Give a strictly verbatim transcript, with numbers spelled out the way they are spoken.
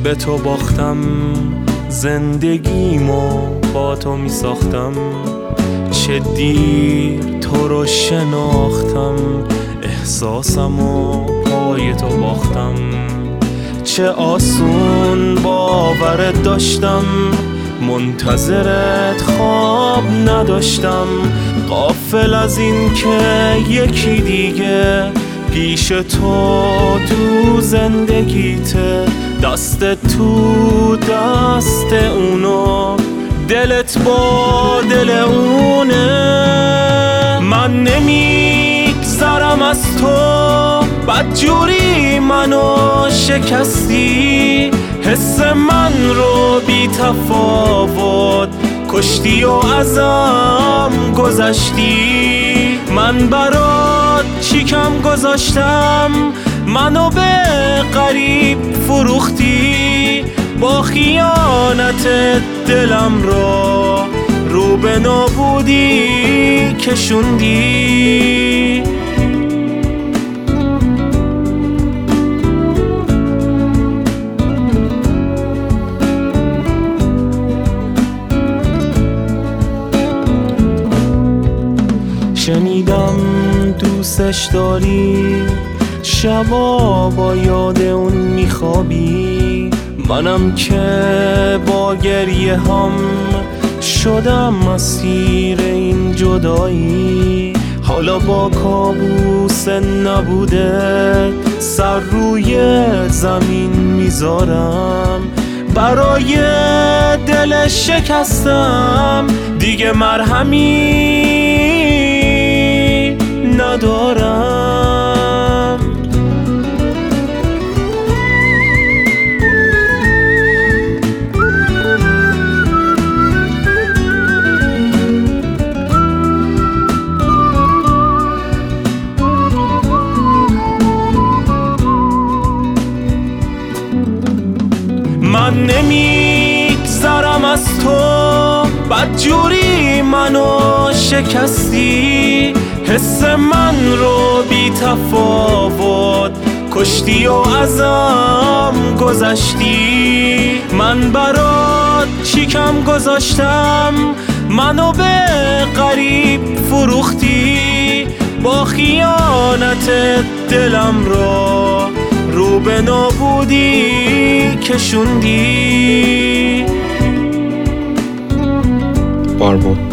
به تو باختم، زندگیمو با تو می ساختم. چه دیر تو رو شناختم، احساسمو پای تو باختم. چه آسون باورت داشتم، منتظرت خواب نداشتم. غافل از این که یکی دیگه پیش تو تو زندگیته. دست تو دست اونو، دلت با دل اونه. من نمیگذرم از تو، بدجوری منو شکستی. حس من رو بی تفاوت کشتی و ازم گذشتی. من برات چی کم گذاشتم، منو به غریب فروختی. با خیانت دلم را رو به نابودی کشوندی. شنیدم دوستش داری، شبا با یاد اون میخوابی. منم که با گریه هم شدم اسیر این جدایی. حالا با کابوس نبوده سر روی زمین میذارم. برای دل شکستم دیگه مرهمی ندارم. من نمیگذرم از تو، بدجوری منو شکستی. حس من رو بی تفاوت کشتی و ازم گذشتی. من برات چی کم گذاشتم، منو به غریب فروختی. با خیانت دلم را رو به نابودی کشوندی. باربو